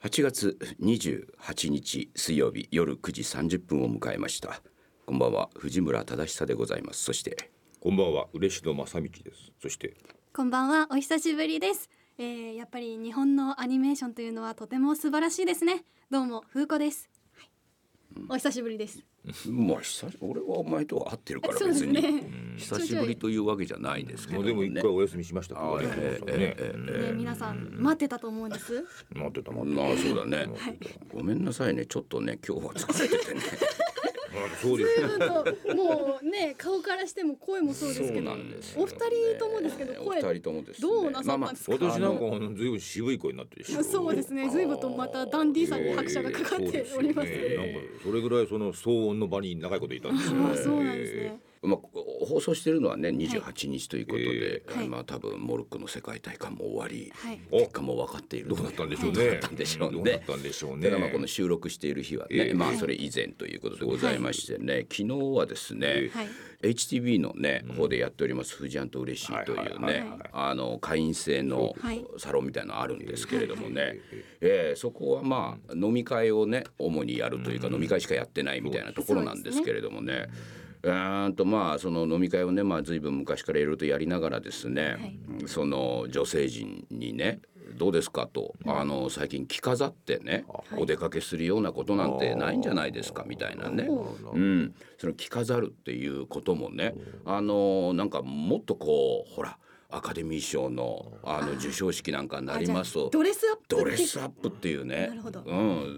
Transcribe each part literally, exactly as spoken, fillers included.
はちがつにじゅうはちにち水曜日夜くじさんじゅっぷんを迎えました。こんばんは、藤村忠久でございます。そしてこんばんは、嬉野正道です。そしてこんばんは、お久しぶりです。えー、やっぱり日本のアニメーションというのはとても素晴らしいですね。どうも風子です、はい、お久しぶりです。 まあ久し俺はお前とは会ってるから別に、ね、久しぶりというわけじゃないですけど、ね、 でも一回お休みしましたからね、 えーえーえー、 皆さん待ってたと思うんです。 待ってたもんな。そうだね、はい、ごめんなさいね、ちょっとね今日は疲れててねそうですもうね、顔からしても声もそうですけど、お二人ともですけど、声お二人ともですね、 どうなさったんですか。 まあまあ、私なんかずいぶん渋い声になってるし、 そうですね、ずいぶんとまたダンディーさに拍車がかかっております。 えー、ね、なんかそれぐらいその騒音の場に長いこといたんですよ、 ね、そうなんですね。 まあ、放送しているのはねにじゅうはちにちということで、 はい、 まあ、多分モルックの世界大会も終わり、 はい、 結果も分かっているどうだったんでしょうね、 どうだったんでしょうね、 どうだったんでしょうね。 ただまあこの収録している日はね、えー、まあそれ以前ということでございましてね、はい、昨日はですね、はい、エイチティービー のね、うん、方でやっております藤庵と嬉しいというね、あの会員制のサロンみたいなのあるんですけれどもね、えー、そこはまあ飲み会をね主にやるというか、飲み会しかやってないみたいなところなんですけれどもね、うんとまあその飲み会をね、まあ、随分昔からいろいろとやりながらですね、はい、その女性陣にねどうですかと、あの最近着飾ってね、はい、お出かけするようなことなんてないんじゃないですかみたいなね、うん、その着飾るっていうこともね、あのなんかもっとこうほらアカデミー賞のあの授賞式なんかになりますとドレスアップドレスアップっていうね、うん、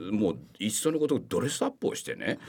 もういっそのことドレスアップをしてね、はい、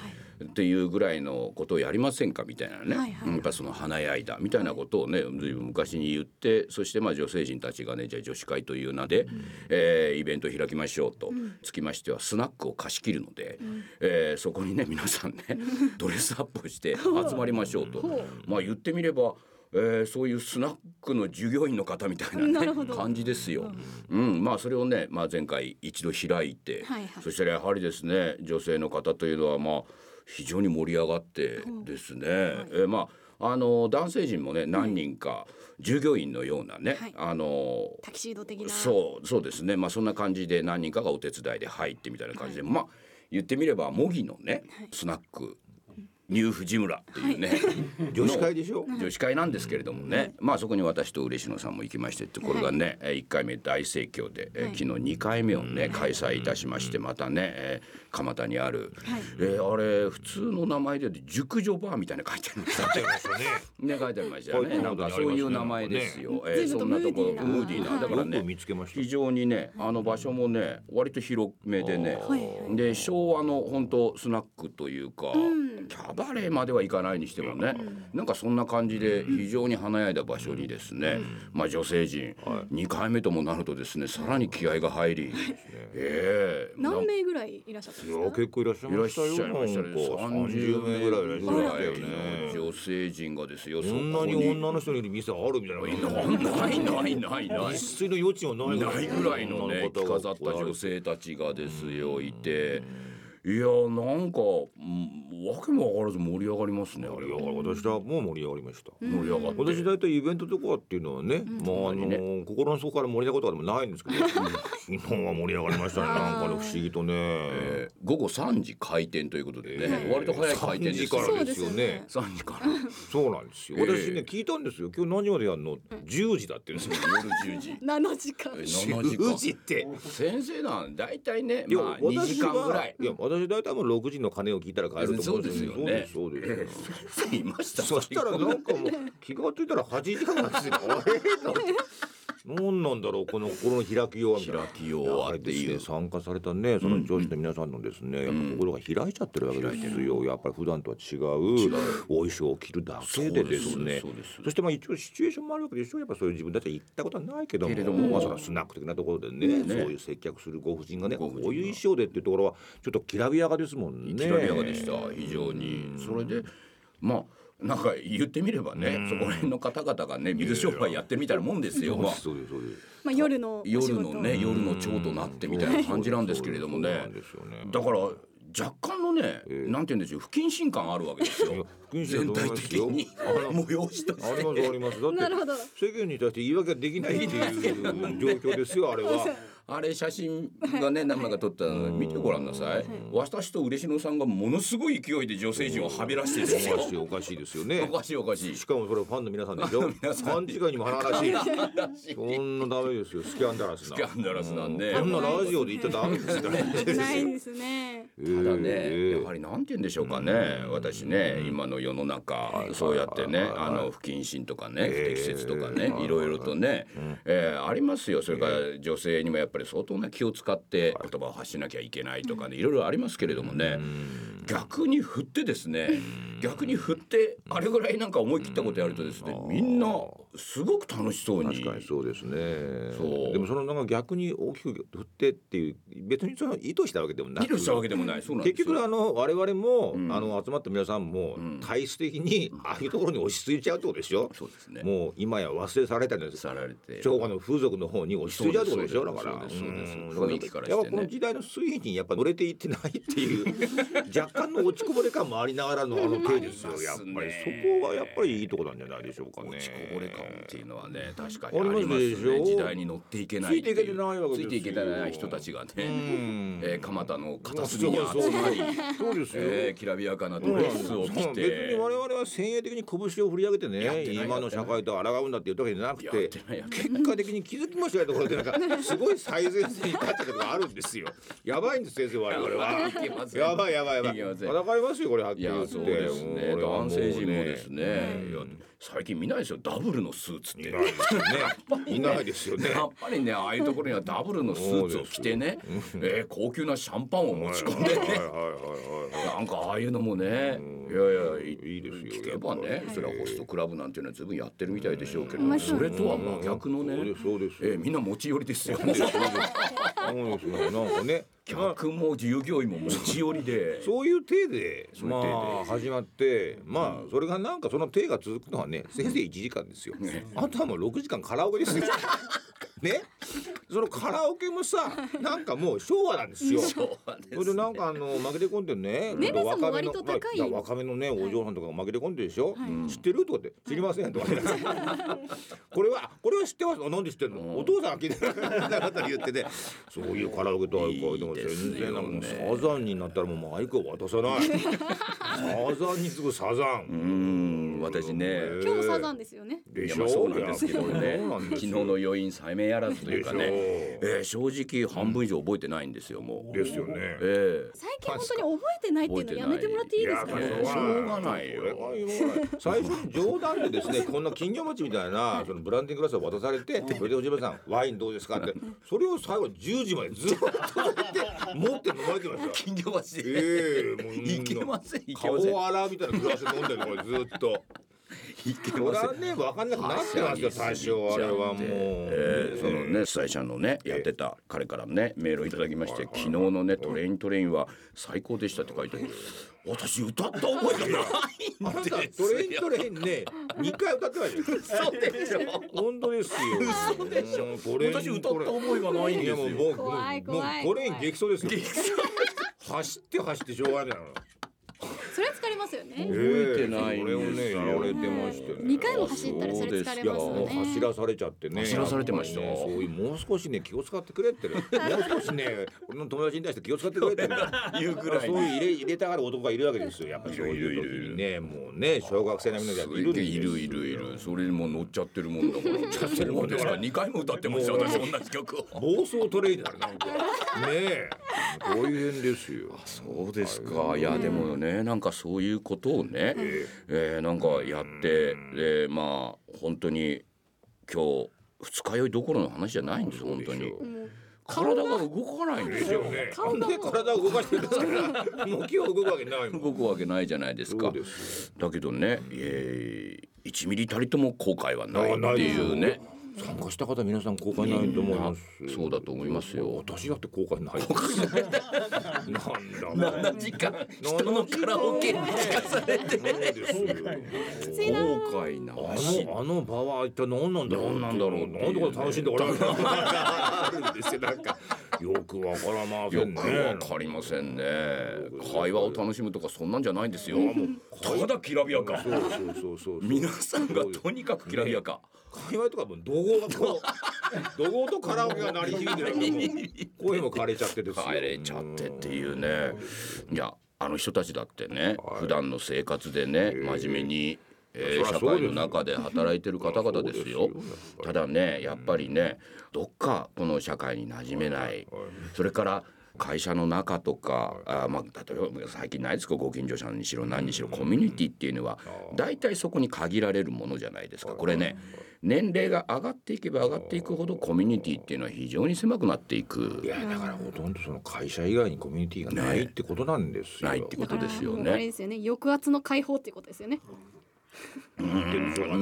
っていうぐらいのことをやりませんかみたいなね、はいはい、やっぱその華やいだみたいなことをね、はい、ずいぶん昔に言って、そしてまあ女性陣たちがねじゃあ女子会という名で、うん、えー、イベントを開きましょうと、うん、つきましてはスナックを貸し切るので、うん、えー、そこにね皆さんねドレスアップをして集まりましょうとまあ言ってみればえー、そういうスナックの従業員の方みたいな、ね、感じですよ、うんうん、まあそれをね、まあ、前回一度開いて、はいはい、そしたらやはりですね女性の方というのはまあ非常に盛り上がってですね、うん、はい、えー、まああの男性陣もね何人か従業員のようなね、はい、あのタキシード的なそうそうですね、まあ、そんな感じで何人かがお手伝いで入ってみたいな感じで、はい、まあ言ってみれば模擬のね、はい、スナックニュー藤村っていうね、はい、 女子会でしょ、 女子会なんですけれどもね、はい、まあそこに私と嬉野さんも行きましてって、これがね、はい、いっかいめ大盛況で、はい、昨日にかいめをね開催いたしまして、またね蒲田にある、はい、えー、あれ普通の名前で熟女バーみたいな書いてありましたねね書いてありましたよね、なんかそういう名前ですよ、えー、そんなところムーディーな、だからね非常にねあの場所もね割と広めでね、で昭和の本当スナックというか、キャバレーまではいかないにしてもね、なんかそんな感じで非常に華やいだ場所にですね、まあ女性陣にかいめともなるとですねさらに気合が入り、えー、何名ぐらいいらっしゃったんですか。 結構いらっしゃいましたよ。 いらっしゃいましたね。さんじゅうめいぐらいいらっしゃいましたよね。女性陣がですよ。 そんなに女の人にいる店あるみたいな。ないないないない。 一水の余地はないないぐらいのね着飾った女性たちがですよいて。いやなんか、うん、わけも分からず盛り上がりますね。あれは私はもう盛り上がりました。 盛り上がって私大体イベントとかっていうのはね、うん、まああのね心の底から盛り上がったことでもないんですけど昨日は盛り上がりましたね。なんかね不思議とね、 えー、午後さんじ開店ということでね、えー、割と早い開店です。 さんじからですよね。 さんじからそうなんですよ。私ね、えー、聞いたんですよ。今日何時までやるの、うん、じゅうじだって言うんですよ。 夜じゅうじななじかんじゅうじって先生なん大体ね、まあ、にじかんぐらい。 いや私大体もうろくじの鐘を聞いたら帰ると思うんですよね。 そうですよね。先生いました。 そしたらなんかもう気がついたらはちじかんなんですよ。何なんだろうこの心の開きよう開きようあれっていう参加されたねその上司の皆さんのですね、うん、やっぱ心が開いちゃってるわけですよ、うん、やっぱり普段とは違うお衣装を着るだけでですね、 そ, そしてまあ一応シチュエーションもあるわけでしょ。やっぱそういう自分たちは行ったことはないけども、けれどもまあそのスナック的なところで ね, ねそういう接客するご婦人がねこういう衣装でっていうところはちょっときらびやかですもんね。 きらびやかでした非常に、うん、それでまあなんか言ってみればね、そこら辺の方々がね水商売やってみたいなもんですよ。まあ、そうですそうです。 まあ、夜の夜のね夜の蝶となってみたいな感じなんですけれどもね。だから若干のね、えー、なんて言うんでしょう不謹慎感あるわけですよ。全体的に催しとしてありますあります。だって世間に対して言い訳ができないっていう状況ですよあれは。 あれ写真がね何枚か撮ったの見てごらんなさい。私と嬉野さんがものすごい勢いで女性陣をはべらしてるんですよ。 おかしいおかしいですよね。 おかしいおかしい。 しかもそれファンの皆さんでしょ。ファン違いにも華々しい。そんなダメですよ。スキャンダラスな。 スキャンダラスなんで。 こんなラジオで言っちゃダメですよね。 ないんですね。 ただね、やはりなんて言うんでしょうかね。私ね、今の世の中そうやってね、あの不謹慎とかね、不適切とかね、いろいろとね、えー、ありますよ。それから女性にもやっぱり相当な気を使って言葉を発しなきゃいけないとかね、いろいろありますけれどもね、逆に振ってですね、逆に振ってあれぐらいなんか思い切ったことやるとですね、みんなすごく楽しそうに。 確かにそうですね。 そうでもそのなんか逆に大きく振ってっていう別にその意図したわけでもなく、 意図したわけでもない。そうなんですよ。 結局あの我々も、 うん、 あの集まった皆さんも、うん、体質的にああいうところに押し付いちゃうってことでしょ。 そうですね。 もう今や忘れ去られたんです。 さられて昭和の風俗の方に押し付いちゃうってことでしょ。だからそうですそうですうん雰囲気からしてね。 やっぱこの時代の推移にやっぱ乗れていってないっていう若干の落ちこぼれ感もありながらのあの手ですよ。やっぱりそこがやっぱりいいところなんじゃないでしょうかね。 落ちこぼれ感っていうのはね、確かにありますね。時代に乗っていけないっていう、 ついていけてないわけですよ。 ついていけてない人たちがね、えー、蒲田の片そ隅に集まり、 そうですよ、 えー、きらびやかなドレスを着て、 別に我々は先鋭的に拳を振り上げてね、今の社会と抗うんだって言ったわけじゃなくて、結果的に気づきもしないところでなんかすごい最前線に立ったことがあるんですよ。やばいんです先生、我々は。やばいやばいやばい。戦いますよこれはっきり言って。 そうですね。男性陣もですね、いや最近見ないですよ、ダブルのスーツって。 いないですよね。 やっぱりね、ああいうところにはダブルのスーツを着てね、えー、高級なシャンパンを持ち込んでね、なんかああいうのもね、いやいやいいですよ。聞けばね、それはホストクラブなんていうのはずいぶんやってるみたいでしょうけど、それとは真逆のね、えー、みんな持ち寄りですよね。なんかね、 客も従業員も持ち寄りでそういう体でまあ始まって、まあそれがなんかその体が続くのはね、せいぜいいちじかんですよ。あとはもうろくじかんカラオケですよ。ね、そのカラオケもさ、なんかもう昭和なんですよ。 昭和ですね。 それでなんかあの紛れ込んでね、 年齢差も割と高い、 まあ、若めのねお嬢さんとかが紛れ込んでるでしょ、はい、知ってるとかって知りませんとかね。これはこれは知ってます。なんで知ってんの、うん、お父さん聞いてるって言ってね、そういうカラオケとはでも全然なんかサザンになったらもうマイクを渡さない。サザンに次ぐサザン。 うーん、私ね、 今日サザンですよね。 でしょ。 そうなんですけどね、昨日の余韻再明やらずというかね、えー、正直半分以上覚えてないんですよ。もうですよね、 えー、 最近本当に覚えてないっていうのやめてもらっていいですかね。 しょうがないよ。 最初冗談でですね、こんな金魚餅みたいなそのブランディンググラスを渡されて、それでおじばさんワインどうですかって、それを最後じゅうじまでずっと持って飲まれてました。 金魚鉢で、 えー、もういけません、いけません。 顔洗うみたいなグラスで飲んでるのこれずっと。それはね、分かんなくなってますよ最初。あれはもう、 えー、そのね主催者のねやってた彼からねメールをいただきまして、昨日のねトレイントレインは最高でしたって書いてある。私歌った覚えがないんで。 あなたトレイントレインねにかい歌ってないじゃん。 そうでしょ。 本当ですよ。 嘘でしょ。私歌った覚えがないんですよ。 もうもうトレイン激走ですよ。走って走ってしょうがないの。 それは疲れますよね。 覚えてないんですよ。 これをねやられてましたね。 にかいも走ったらそれ疲れますよね。 走らされちゃってね。 走らされてました。 そういうもう少しね気を使ってくれってね。もう少しね俺の友達に対して気を使ってくれってね。いうぐらい。そういう入れ入れたがる男がいるわけですよ。やっぱりそういう時にね、もうね小学生並みのやついるんですよ。 いるいるいる。それにも乗っちゃってるもんだから。乗っちゃってるもんですからにかいも歌ってました私同じ曲を。 暴走トレインだねなんか。ねえ。大変ですよ。 そうですか。いやでもね、なんかそういうことをね、えー、なんかやって、えー、まあ本当に今日二日酔いどころの話じゃないんです本当に。体が動かないんですよ。 なんで体を動かしてるんですか。もう今日動くわけないもん。 動くわけないじゃないですか。だけどね、えー、いちミリたりとも後悔はないっていうね。 参加した方皆さん後悔ないと思います。 そうだと思いますよ。 私だって後悔ない。 なんだななじかん人のカラオケに聞かされて後悔なし。 あの場は一体何なんだろう。 何なんだろう。 なんでこれ楽しんで俺はあるんですよ。なんかよくわからませんね。 よくわかりませんね。会話を楽しむとかそんなんじゃないんですよ。ただきらびやか。 そうそうそうそう。 皆さんがとにかくきらびやか。 会話とかも怒号がこ怒号とカラオケが鳴り響いてる声も枯れちゃってですよ枯れちゃってっていうね。いやあの人たちだってね、はい、普段の生活でね真面目に、えー、社会の中で働いてる方々ですよ。ただねやっぱりねどっかこの社会に馴染めない、それから会社の中とか、あ、まあ、例えば最近ないですか、ご近所さんにしろ何にしろコミュニティっていうのは大体そこに限られるものじゃないですか。これね年齢が上がっていけば上がっていくほどコミュニティっていうのは非常に狭くなっていく。 いやだからほとんどその会社以外にコミュニティがないってことなんですよ、 ね、ないってことですよね。 あれですよね、抑圧の解放っていうことですよね。 うん、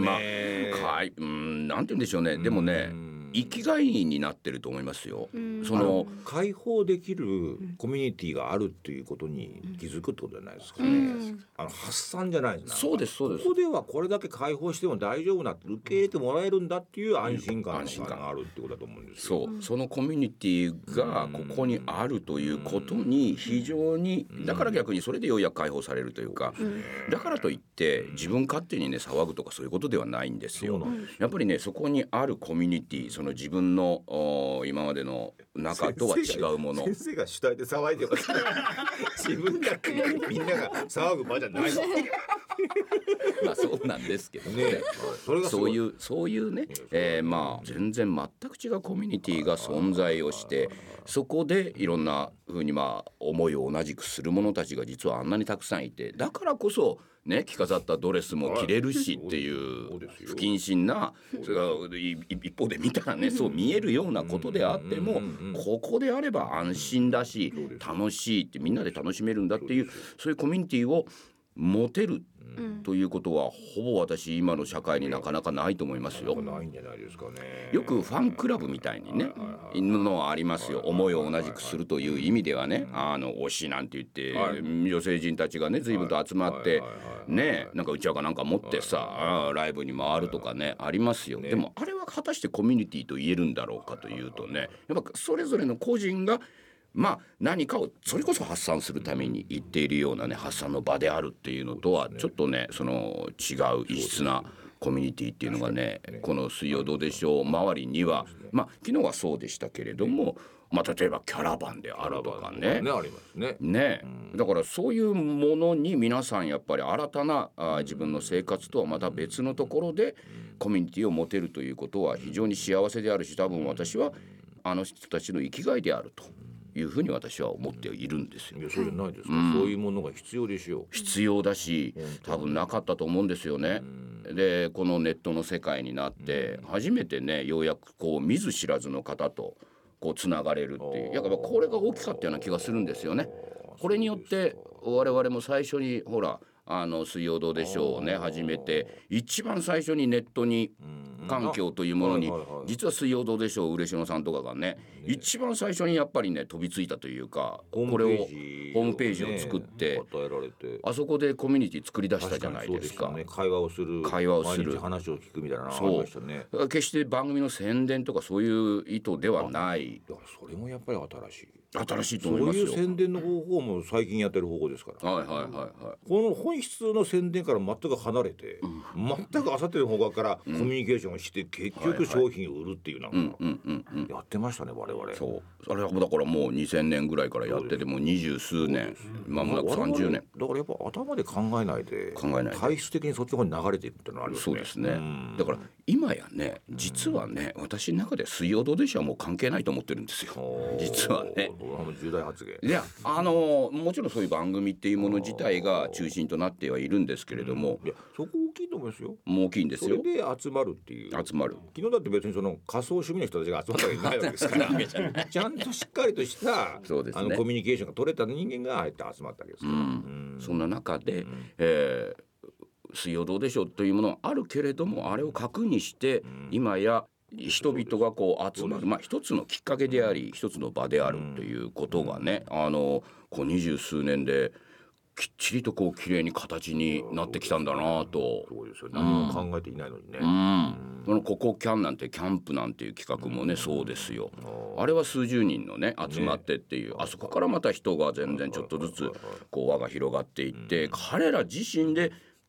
まあ、かい、うん、なんて言うんでしょうね。でもね、生きがいになってると思いますよ。その解放できるコミュニティがあるっていうことに気づくってことじゃないですかね。うん、あの発散じゃないですか。 そうですそうです。 ここではこれだけ解放しても大丈夫なって受け入れてもらえるんだっていう安心感があるってことだと思うんですよ。 そう、そのコミュニティがここにあるということに非常に、だから逆にそれでようやく解放されるというか、だからといって自分勝手にね騒ぐとかそういうことではないんですよ。やっぱりねそこにあるコミュニティ、その自分の今までの中とは違うもの。 先生が主体で騒いでます自分だけみんなが騒ぐ場じゃないまあそうなんですけどね。ね、それがそういうそういうね、えー、まあ全然全く違うコミュニティが存在をして、そこでいろんな風にまあ思いを同じくする者たちが実はあんなにたくさんいて、だからこそね着飾ったドレスも着れるしっていう不謹慎な、それが一方で見たらねそう見えるようなことであっても、ここであれば安心だし楽しいって、みんなで楽しめるんだっていう、そういうコミュニティを持てるということは、ほぼ私今の社会になかなかないと思いますよ。 ないんじゃないですかね。 よくファンクラブみたいにねのはありますよ。思いを同じくするという意味ではね、あの推しなんて言って女性陣たちがね随分と集まってね、なんかうちわかなんか持ってさライブに回るとかねありますよ。でもあれは果たしてコミュニティと言えるんだろうかというとね、やっぱそれぞれの個人がまあ何かをそれこそ発散するために言っているようなね発散の場であるっていうのとはちょっとねその違う異質なコミュニティっていうのがね、この水曜どうでしょう周りには、まあ昨日はそうでしたけれども、まあ例えばキャラバンであるとかね、 ねありますね。 ね、だからそういうものに皆さんやっぱり新たなあ自分の生活とはまた別のところでコミュニティを持てるということは非常に幸せであるし、多分私はあの人たちの生きがいであるというふうに私は思っているんですよ。 いやそうじゃないですか、うん、そういうものが必要でしょう。 必要だし多分なかったと思うんですよね。でこのネットの世界になって初めてねようやくこう見ず知らずの方とこうつながれるっていう、やっぱこれが大きかったような気がするんですよね。これによって我々も最初にほらあの水曜どうでしょうをね始めて一番最初にネットに環境というものに実は水曜どうでしょう嬉野さんとかがね一番最初にやっぱりね飛びついたというか、これをホームページを作ってあそこでコミュニティ作り出したじゃないですか。 会話をする会話をする話を聞くみたいなのがありましたね。 そう決して番組の宣伝とかそういう意図ではない。 だからそれもやっぱり新しい新しいと思いますよ。 そういう宣伝の方法も最近やってる方法ですから。 はいはいはいはい。 この本質の宣伝から全く離れて、うん、全くあさっての方側からコミュニケーションをして、うん、結局商品を売るっていうなんかやってましたね我々。 そうあれはだからもうにせんねんぐらいからやっててもう二十数年、まもなくさんじゅうねん。 だからやっぱ頭で考えないで考えないで体質的にそっちの方に流れていくっていうのはありますね。 そうですね。だから今やね実はね私の中で水曜どうでしょうはもう関係ないと思ってるんですよ実はね。 重大発言。 いやあのもちろんそういう番組っていうもの自体が中心となってはいるんですけれども、 いやそこ大きいと思いますよ。 もう大きいんですよ。 それで集まるっていう集まる。 昨日だって別にその仮想趣味の人たちが集まったわけじゃないわけですからちゃんとしっかりとしたそうです、ね、あのコミュニケーションが取れた人間がああやって集まったわけですから、うんうん、そんな中で、うんえー、水曜どうでしょうというものはあるけれどもあれを核にして、うん、今や人々がこう集まる、まあ、一つのきっかけであり一つの場であるということがね、あのこう二十数年できっちりとこう綺麗に形になってきたんだなと。 そうですよ、何も考えていないのにね、 うんうんそのここキャンなんてキャンプなんていう企画もね、うん、そうですよ。あれは数十人のね集まってっていう、ね、あそこからまた人が全然ちょっとずつこう輪が広がっていって、うん、彼ら自身で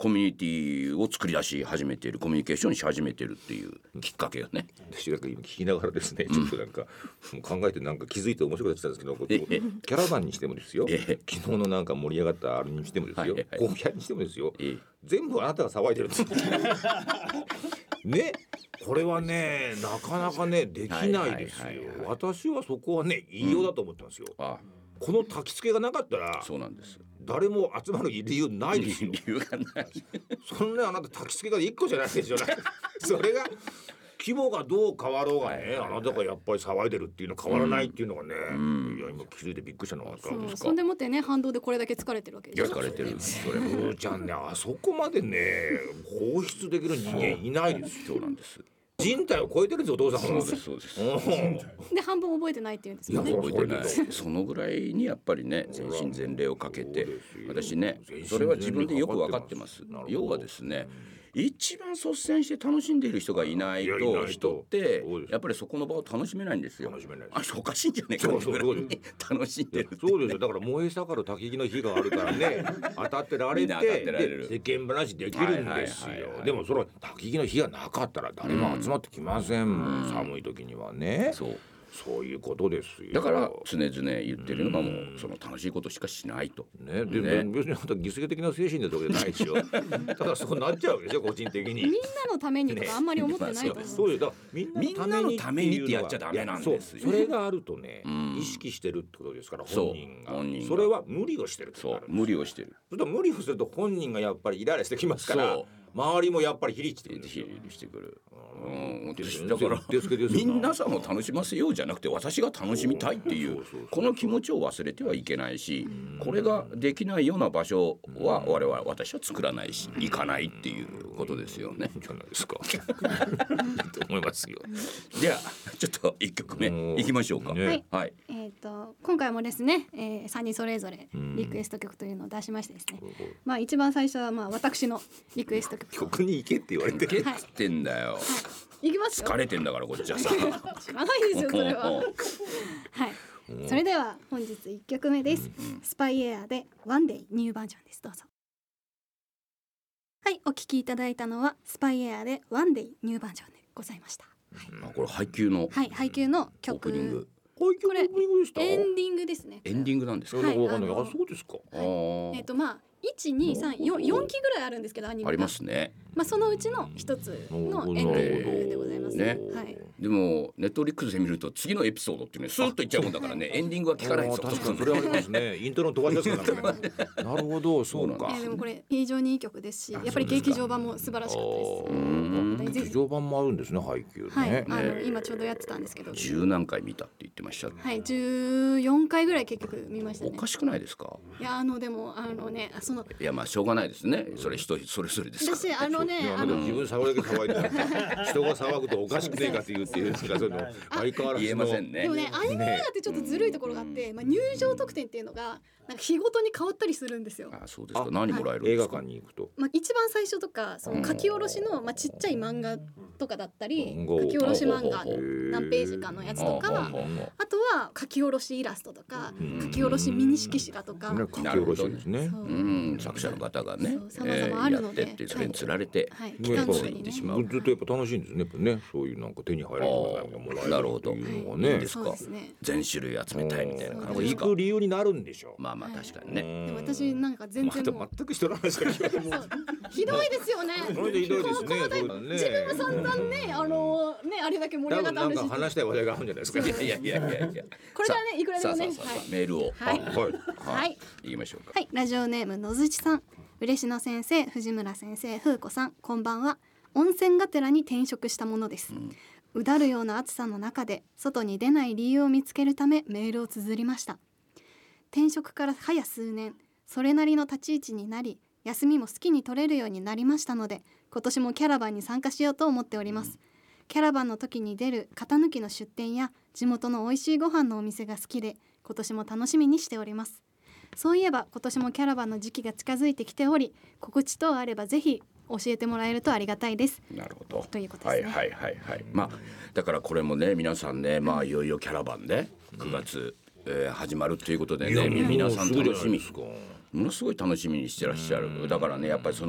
コミュニティを作り出し始めている、コミュニケーションし始めているっていうきっかけよね。 私なんか今聞きながらですね、ちょっとなんかもう考えてなんか気づいて面白くなってたんですけど、キャラバンにしてもですよ、昨日のなんか盛り上がったあれにしてもですよ、ゴーヤにしてもですよ、全部あなたが騒いでるんですね。これはねなかなかねできないですよ。私はそこはね言いようだと思ってますよ。ああ、この焚き付けがなかったらそうなんです、 誰も集まる理由ないですよ。 理由がないそんなあなた焚き付けがいっこじゃないでしょそれが規模がどう変わろうがね、はいはいはい、あなたがやっぱり騒いでるっていうの変わらないっていうのがね、うん、いや今気づいてびっくりしたのがそうですか。そんでもってね反動でこれだけ疲れてるわけですよ。 疲れてるそれもうちゃんねあそこまでね放出できる人間いないですよ。そうなんです。人体を超えてるんですよお父さんも。 そうですそうです。 で半分覚えてないっていうんですよね。 覚えてない。そのぐらいにやっぱりね全身全霊をかけて、私ねそれは自分でよく分かってます。要はですね、一番率先して楽しんでいる人がいないと人ってやっぱりそこの場を楽しめないんですよ。楽しめない。あ、おかしいんじゃないかってぐらい楽しんでる。 そうですよ。だから燃え盛る焚き火の火があるからね当たってられて世間話できるんですよ。でもその焚き火の火がなかったら誰も集まってきませんもん、寒い時にはね。そうそういうことですよ。 だから常々言ってるのがもうその楽しいことしかしないと。 ね、でね別にあんた犠牲的な精神でとかじゃないですよ。ただそうなっちゃうでしょ個人的に。 みんなのためにとかあんまり思ってないと思う。 そうです。だからみんなのためにってやっちゃダメなんですよ。それがあるとね、意識してるってことですから本人が。それは無理をしてる。 そう無理をしてる。 それと無理をすると本人がやっぱりイライラしてきますから。周りもやっぱりヒリしてしてくる。うん、だから皆さんを楽しませようじゃなくて私が楽しみたいっていうこの気持ちを忘れてはいけないし、これができないような場所は我々私は作らないし行かないっていうことですよね。 じゃないですかと思いますよ。 ではちょっといっきょくめいきましょうか。 ね、はい、はい、えーと今回もですね、えー、さんにんそれぞれリクエスト曲というのを出しましてですね、まあ一番最初はまあ私のリクエスト曲曲に行けって言われてる。行けっつってんだよ。 行きますよ。 疲れてんだからこっちはさ。 知らないですよそれは。はい。それでは本日いっきょくめです。うんうん、スパイエアでワンデイニューバージョンです。どうぞ。はい、お聴きいただいたのはスパイエアでワンデイニューバージョンでございました。 はい、あこれ配給のはい配給の曲。オープニング。これエンディングですね。 エンディングなんですか。 はい、あそうですか。 はい、えっとまあいち、に、さん、よん、よんきぐらいあるんですけどアニメがありますね。 まあそのうちの一つのエンディングでございますね。はい。 でもネットフリックスで見ると次のエピソードっていうねスーッといっちゃうもんだからねエンディングは聞かないんですよ。 確かにそれはありますね。イントロ飛ばしますからね。なるほどそうか。 でもこれ非常にいい曲ですしやっぱり劇場版も素晴らしかったです。 劇場版もあるんですね配給ね。 はい。あの今ちょうどやってたんですけど。 十何回見たって言ってました。 はい。十四回ぐらい結局見ましたね。 おかしくないですか。 いやあのでもあのねそのいやまあしょうがないですね。それ人それぞれですから。 私あのねあの自分騒いだけ騒いで人が騒ぐとおかしくねえかって言うっていうかその相変わらず言えませんね。 でもねアニメ映画ってちょっとずるいところがあって、まあ入場特典っていうのがなんか日ごとに変わったりするんですよ。 あそうですか。何もらえるんですか。 映画館に行くと。 まあ一番最初とかその書き下ろしのまあちっちゃい漫画とかだったり書き下ろし漫画何ページかのやつとかあとは書き下ろしイラストとか書き下ろしミニ色紙だとか。 書き下ろしですね。 うん作者の方がねさまざまあるのでやってってそれにつられて期間中にねしまう。 ずっとやっぱ楽しいんですね。やっぱねそういうなんか手に入るものがもらえる。 なるほど。いいですか。全種類集めたいみたいな感じですか。 行く理由になるんでしょう。 まあまあ確かにね。 私なんか全然もう全く人の話が聞こえない。 ひどいですよね。 ひどいですね。 自分も散々ねあのねあれだけ盛り上がった話。 なんか話したい話題があるんじゃないですか。 いやいやいやいや。 これからねいくらでもね。 メールをはいはい言いましょうか。 はいラジオネームのずちさん、嬉野先生、藤村先生、風子さん、こんばんは。温泉がてらに転職したものです。うだるような暑さの中で外に出ない理由を見つけるためメールを綴りました。転職から早数年、それなりの立ち位置になり休みも好きに取れるようになりましたので今年もキャラバンに参加しようと思っております。キャラバンの時に出る型抜きの出店や地元の美味しいご飯のお店が好きで今年も楽しみにしております。そういえば今年もキャラバンの時期が近づいてきており告知等あればぜひ教えてもらえるとありがたいです。 なるほどということですね。 はいはいはいはい。まあだからこれもね皆さんねまあいよいよキャラバンでくがつ、えー、始まるということでね皆さん楽しみものすごい楽しみにしてらっしゃる。だからねやっぱりその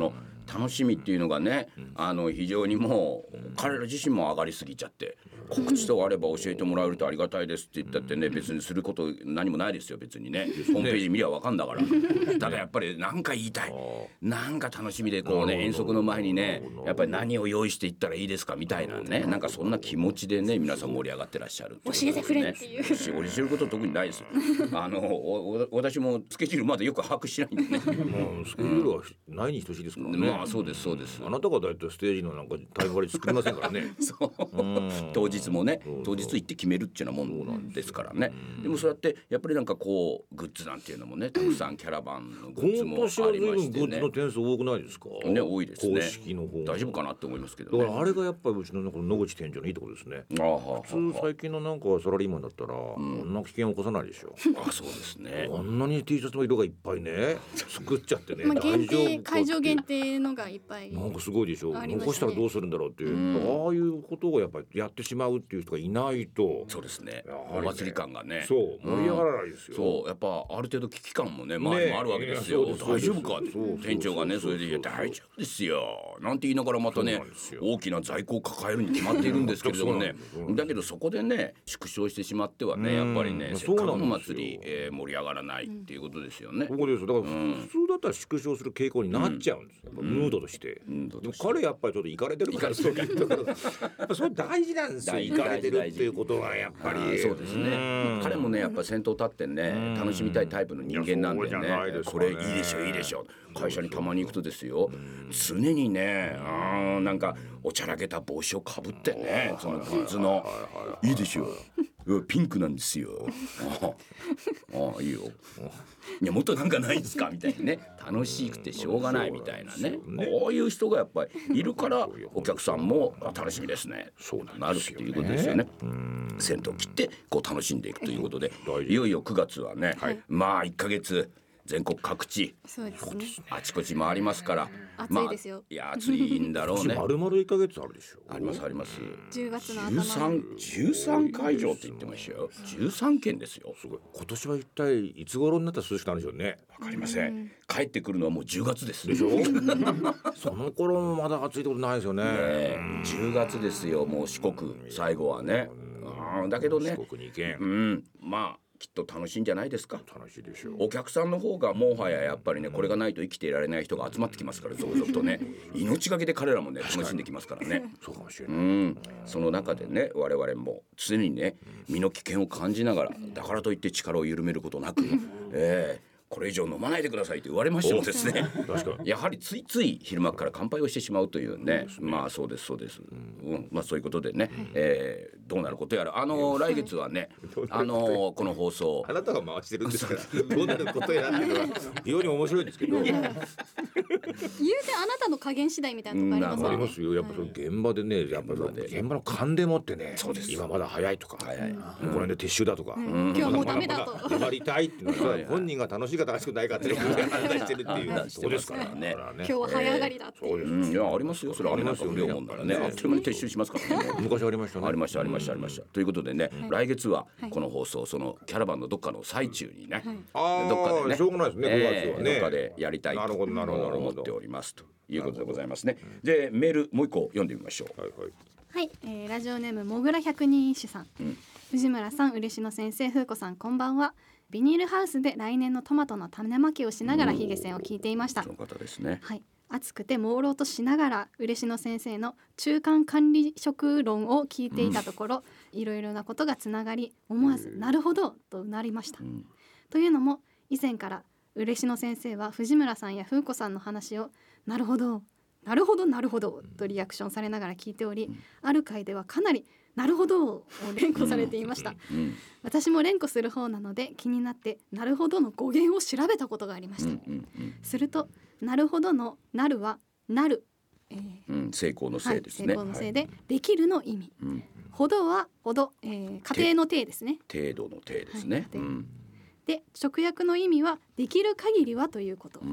楽しみっていうのがね、あの非常にもう彼ら自身も上がりすぎちゃって、告知とかあれば教えてもらえるとありがたいですって言ったってね、別にすること何もないですよ別にね。ホームページ見りゃ分かんだから。ただやっぱり何か言いたい、なんか楽しみでこうね、遠足の前にね、やっぱり何を用意していったらいいですかみたいなね、なんかそんな気持ちでね皆さん盛り上がってらっしゃる、 教えてくれっていう。 教えること特にないですよ。あのお私もスケジュールまだよく把握しないんでね。 まあスケジュールはないに等しいですからね。 まあそうですそうです。 あなたがだいたいステージのなんかタイム割り作りませんからね。 そう当日もね、当日行って決めるっていうようなもんですからね。でもそうやってやっぱりなんかこうグッズなんていうのもね、たくさんキャラバンのグッズもありましてね。 グッズの点数多くないですか。 ね、多いですね。 公式の方大丈夫かなって思いますけどね。 だからあれがやっぱりうちのこの野口店長のいいところですね。 ああ、 普通最近のなんかサラリーマンだったらこんな危険を起こさないでしょ。 あ、そうですね。 あんなに T シャツの色がいっぱいね作っちゃってね、 まあ、限定会場限定定のがいっぱいなんかすごいでしょ。 ありましたね。 残したらどうするんだろうっていう、ああいうことをやっぱりやってしまうっていう人がいないと、 そうですね、 ね、 お祭り感がね、 そう盛り上がらないですよ、 うん、そうやっぱある程度危機感もね周りもあるわけですよ、ね、大丈夫かって店長がねそれでいや大丈夫ですよなんて言いながらまたね大きな在庫を抱えるに決まっているんですけれどもねだけどそこでね縮小してしまってはねやっぱりねせっかくの祭り、えー、盛り上がらないっていうことですよね。 ここですよ。だから普通だったら縮小する傾向になっちゃうんですよ、うん、ムードとして、うん、でも彼やっぱりちょっとイカれてるからそうやっぱそれ大事なんですよ。イカれてるっていうことはやっぱりそうですね。彼もねやっぱ先頭立ってね楽しみたいタイプの人間なんでね、これいいでしょいいでしょ。会社にたまに行くとですよ常にねあなんかおちゃらけた帽子をかぶってねそのグッズのいいでしょピンクなんですよああいいよいやもっとなんかないですかみたいにね楽しくてしょうがないみたいなねこういう人がやっぱりいるからお客さんも楽しみですねそうなるっていうことですよね。先頭切ってこう楽しんでいくということでいよいよくがつはね、はい、まあいっかげつ全国各地そうですね、 あちこち回りますから暑いですよ、 まあ、いや暑いんだろうね丸々いっかげつあるでしょ。 ありますあります。 じゅうがつの頭じゅうさん、じゅうさんかいじょうって言ってましたよ。じゅうさんけんですよ。 すごい。今年は一体いつ頃になったら涼しくなるんでしょうね。 わかりません。帰ってくるのはもうじゅうがつですでしょその頃もまだ暑いってことないですよね。 ねじゅうがつですよもう四国最後はね。あだけどね四国に行けん、 うん、まあきっと楽しいんじゃないですか。 楽しいでしょう。 お客さんの方がもはややっぱりねこれがないと生きていられない人が集まってきますから続々とね命がけで彼らもね楽しんできますからね。 そうかもしれない。 うんその中でね我々も常にね身の危険を感じながらだからといって力を緩めることなくえーこれ以上飲まないでくださいと言われましてもですね確かにやはりついつい昼間から乾杯をしてしまうというねまあそうですそうです、うんうん、まあそういうことでね、えー、どうなることやらあの来月はねあのこの放送あなたが回してるんですからどうなることやらっていうのは非常に面白いんですけど言うてあなたの加減次第みたいなとこありますよね。 ありますよ。やっぱその現場でねやっぱ現場の勘でもってね今まだ早いとか早い、うん、 この辺で撤収だとか、 うん、今日もうダメだと粘りたいっていうのは本人が楽しいか楽しくないかっていうのを判断してるっていうとこですからね。 今日は早上がりだっていう、 そうです、 うん、いやありますよそれありますよ不良もんならねあっという間に撤収しますからね昔ありましたねありましたありましたありましたということでね来月はこの放送そのキャラバンのどっかの最中にねどっかでねしょうがないですねくがつはねどっかでやりたいと思っておりますということでございますね。でメールもう一個読んでみましょう。 はいはいはい、えー、ラジオネームもぐら百人一首さん、うん、藤村さん嬉野先生風子さんこんばんは。ビニールハウスで来年のトマトの種まきをしながらヒゲ線を聞いていました。 その方ですね。 はい、暑くて朦朧としながら嬉野先生の中間管理職論を聞いていたところ、うん、いろいろなことがつながり思わずなるほどとうなりました、うん、というのも以前から嬉野先生は藤村さんや風子さんの話をなるほどなるほどなるほどとリアクションされながら聞いており、うん、ある回ではかなりなるほどを連呼されていました、うん、私も連呼する方なので気になってなるほどの語源を調べたことがありました、うんうんうん、するとなるほどのなるはなる、えーうん、成功のせいですね、 はい、成功のせいで、はい、できるの意味、うん、ほどはほど、えー、家庭の定ですね程度の定ですね、はい、うん、 で直訳の意味はできる限りはということ、うんうん、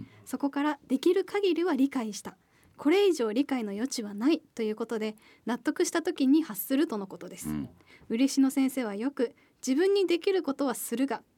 そこからできる限りは理解したこれ以上理解の余地はないということで納得した時に発するとのことです、うん、嬉野先生はよく自分にできることはするが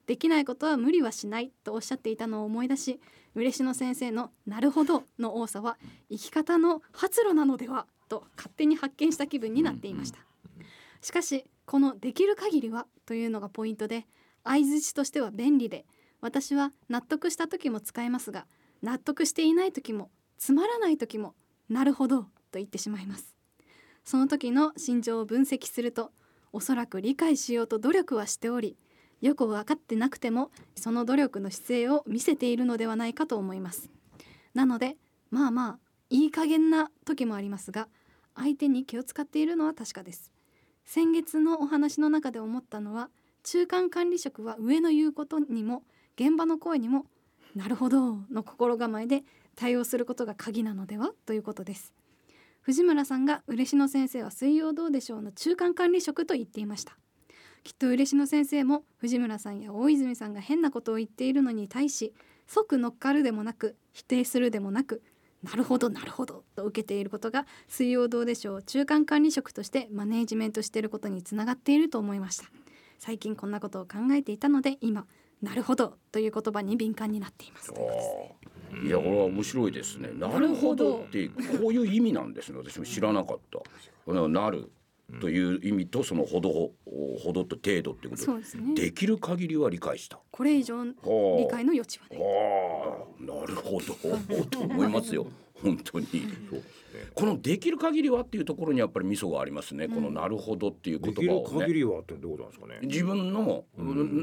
できないことは無理はしないとおっしゃっていたのを思い出し、嬉野先生のなるほどの多さは生き方の発露なのではと勝手に発見した気分になっていました。しかしこのできる限りはというのがポイントで、相槌としては便利で、私は納得した時も使えますが、納得していない時もつまらない時もなるほどと言ってしまいます。その時の心情を分析すると、おそらく理解しようと努力はしており、よく分かってなくてもその努力の姿勢を見せているのではないかと思います。なのでまあまあいい加減な時もありますが、相手に気を使っているのは確かです。先月のお話の中で思ったのは、中間管理職は上の言うことにも現場の声にもなるほどの心構えで対応することが鍵なのではということです。藤村さんが嬉野先生は水曜どうでしょうの中間管理職と言っていました。きっと嬉野先生も藤村さんや大泉さんが変なことを言っているのに対し、即乗っかるでもなく否定するでもなく、なるほどなるほどと受けていることが水曜どうでしょう中間管理職としてマネージメントしていることにつながっていると思いました。最近こんなことを考えていたので、今なるほどという言葉に敏感になっています。 いやこれは面白いですね。なるほどってこういう意味なんですね。私も知らなかった。このなるという意味とそのほどほどと程度ってことで、そうですね、できる限りは理解した。 これ以上理解の余地はない。 はあ、なるほどと思いますよ本当に。そうですね、このできる限りはっていうところにやっぱりミソがありますね、うん、このなるほどっていう言葉をね。 できる限りはってどういうことなんですかね。 自分の、うん、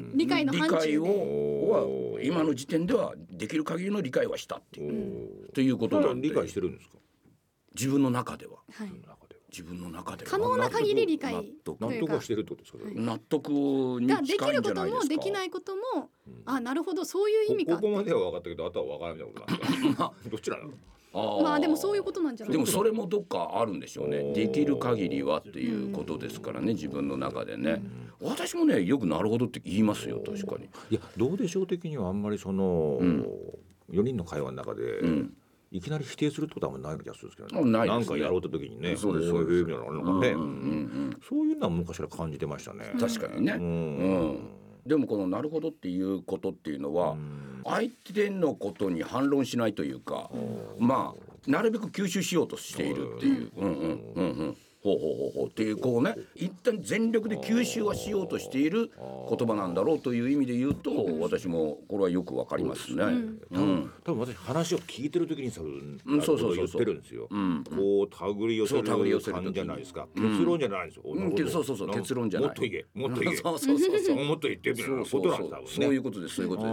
理解の範疇で理解をは今の時点ではできる限りの理解はしたっていう、ということなんで。 理解してるんですか。 自分の中では、 はい、 自分の中では可能な限り理解納得はしてるってことですか、 はい、 納得に近いんじゃないですか。 できることもできないことも、うん、あなるほどそういう意味か。 ここまでは分かったけどあとは分からないみたいなことなんですかどっちなの。 あまあでもそういうことなんじゃないでもそれもどっかあるんでしょうね。できる限りはっていうことですからね、自分の中でね。私もねよくなるほどって言いますよ。確かに。 いやどうでしょう的にはあんまりその、うん、よにんの会話の中で、うん、いきなり否定するってことはない気がするんですけど、ね、なんかやろうと時にね、そうですそういう意味なのかね、うんうんうん、そういうのは昔から感じてましたね。 確かにね、うんうん、でもこのなるほどっていうことっていうのは、うん、相手のことに反論しないというか、まあなるべく吸収しようとしているっていう、うんうんうんうんほうほうほうほうっていうこうね、一旦全力で吸収はしようとしている言葉なんだろうという意味で言うと、私もこれはよくわかりますね。うん、 多分、多分私話を聞いてる時にさ、うん、そうそうそう言ってるんですよ。うん、こう手繰り寄せる感じじゃないですか。結論じゃないんですよ。 うん、そうそうそう結論じゃない。 もっと言え、もっと言え。 そうそうそうそう。 もっと言ってみることなんだ。 そういうことです、そういうことです。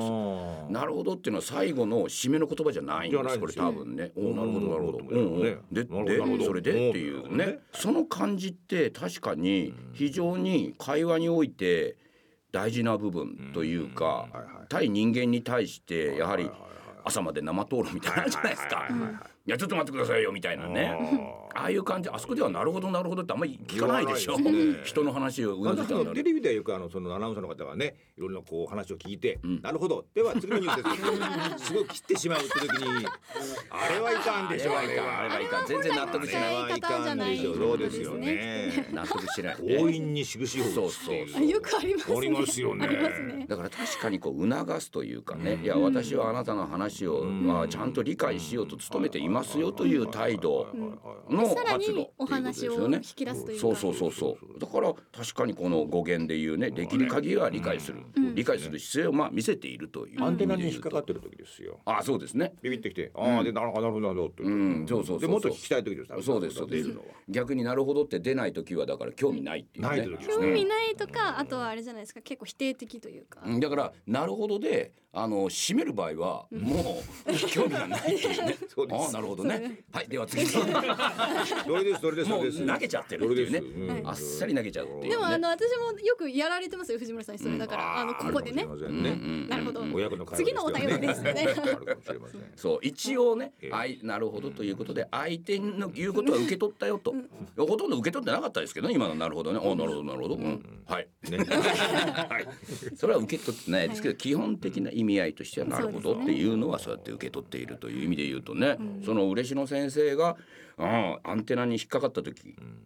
なるほどっていうのは最後の締めの言葉じゃないんです。これ多分ね。おなるほどなるほど。うんででそれでっていうね。その感じって確かに非常に会話において大事な部分というか、対人間に対してやはり朝まで生討論みたいなのじゃないですか。いやちょっと待ってくださいよみたいなね、ああいう感じ。あそこではなるほどなるほどってあんまり聞かないでしょ、ね、人の話をうなずいたテレビではよくあのそのアナウンサーの方がねいろんなこう話を聞いて、うん、なるほどでは次のニュースですすごい切ってしまうって時にあれはいかんでしょう。あれはいかん、全然納得しない。 はいかんでしょう。そうですよね。 納得しない。 強引にしぐしをそうそうそうよくありますね。 ありますよね。 だから確かにこう促すというかね、いや私はあなたの話をまあちゃんと理解しようと努めていますよという態度の発露お話を引き出すというか、 そうそうそうそうだから確かにこの語源で言うね、できる限りは理解する、うん、理解する姿勢をまあ見せているという、 アンテナに引っかかってる時ですよ。 ああそうですね。 ビビってきて、ああ、うん、でなるほどなるほどなるほどって、うん、そうそうそうそうでもっと聞きたい時です。 そうですそうです。逆になるほどって出ない時はだから興味ないっていうね、ない時ですね。興味ないとか、あとはあれじゃないですか、結構否定的というか、 だからなるほどであの締める場合はもう興味がないっていうねそうです。ああなるほどね、はいでは次それですそれですもう投げちゃってるっていうね、うん、あっさり投げちゃうっていう、ね、 でもあの私もよくやられてますよ藤村さんにそれだから、うん、あのここでね、ね、なるほど、次のお便りですねそう一応ね、えー、あいなるほどということで相手の言うことは受け取ったよと、うん、ほとんど受け取ってなかったですけどね今のなるほどね、あなるほどなるほど、うんうん、はい、ねはい、それは受け取ってないですけど、はい、基本的な意味合いとしてはなるほどっていうのはそうやって受け取っているという意味で言うとね、うん、その嬉野先生があアンテナに引っかかった時、うん、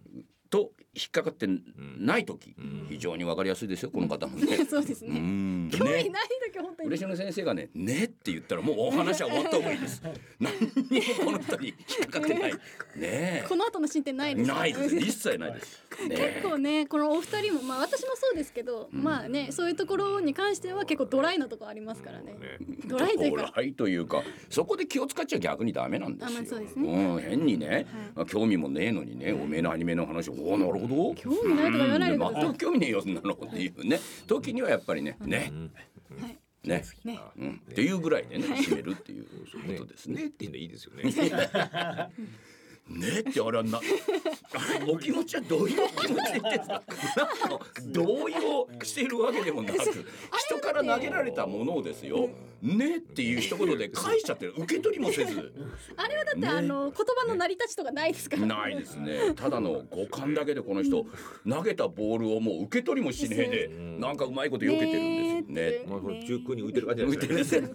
と引っかかってない時、うん、非常にわかりやすいですよこの方もねそうですね、うん、興味ない時本当に嬉野先生がねねって言ったらもうお話は終わった方がいいです何にもこの人に引っかかってないねこの後の進展ないです、ね、 ないです一切ないです、 ね、結構ねこのお二人もまあ私もそうですけど、うん、まあねそういうところに関しては結構ドライなところありますからね、うん、ドライというかドライというかそこで気を使っちゃ逆にダメなんですよ、 あ、まあ、そうですね、 うん、変にね、はい、興味もねえのにね、おめえのアニメの話おおなるほど興味ないとか言わないでください、 全く興味ねえよそんなのっていうね時にはやっぱりねね、 うん、はいね、ね、うん、っていうぐらいでね締めるっていうことですね。 ねっていうのいいですよね。 ねってあれはなあれお気持ちはどういう気持ちで言ってんですか。なんか同意をしているわけでもなく人から投げられたものをですよねっていう一言で返しちゃってる受け取りもせずあれはだって、ね、あの言葉の成り立ちとかないですから、ね、 ないですねただの五感だけでこの人投げたボールをもう受け取りもしねえで、うん、なんかうまいこと避けてるんですよね。 まあその中空に浮いてる感じなんですね。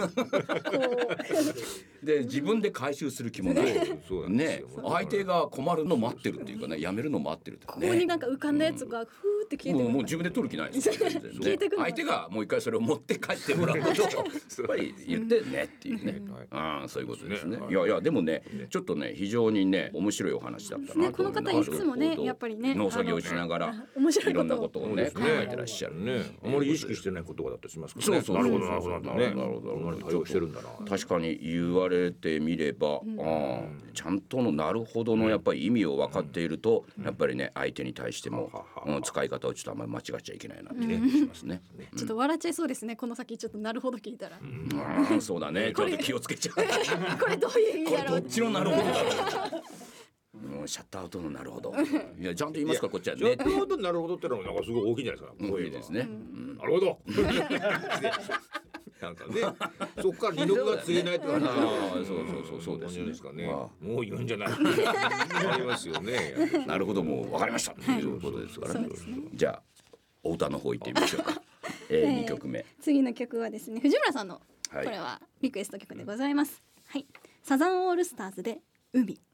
で自分で回収する気もないね相手が困るの待ってるっていうかねやめるの待ってるっていうかねここになんか浮かんだやつがふーって消えてくる、 うん、もう自分で取る気ないですよ、ね、消えてくる相手がもう一回それを持って帰ってもらうとやっぱり言ってねっていうね、うん、あそういうことですね。いやいやでもねちょっとね非常にね面白いお話だったな、 ね、この方いつもねやっぱりね農作業しながらいろんなことをね考えてらっしゃるね。あまり意識してない言葉だったりしますからね。そうそうなるほどなるほどなるほど対応してるんだな。 確かに言われてみれば、うん、あちゃんとのなるほどのやっぱり意味を分かっていると、うん、やっぱりね相手に対しても、うん、使い方をちょっとあんまり間違っちゃいけないなってね、うん、しますね、 うん、ちょっと笑っちゃいそうですねこの先ちょっとなるほど聞いたら、うん、あそうだねちょっと気をつけちゃうこれどういう意味だろうこれどっちのなるほどだろうもうシャットアウトのなるほどいやちゃんと言いますかこっちはねシャットアウトのなるほどってのはなんかすごい大きいんじゃないですか。 大きいですね、うん、 なるほどなんかねそこから二のがつえないとかねそうそうそうそうですねですかねもう言うんじゃないありますよねなるほどもう分かりましたということですから、ね、じゃあお歌の方行ってみましょうか、えー、にきょくめ次の曲はですね藤村さんのこれはリクエスト曲でございます、はい、サザンオールスターズで海。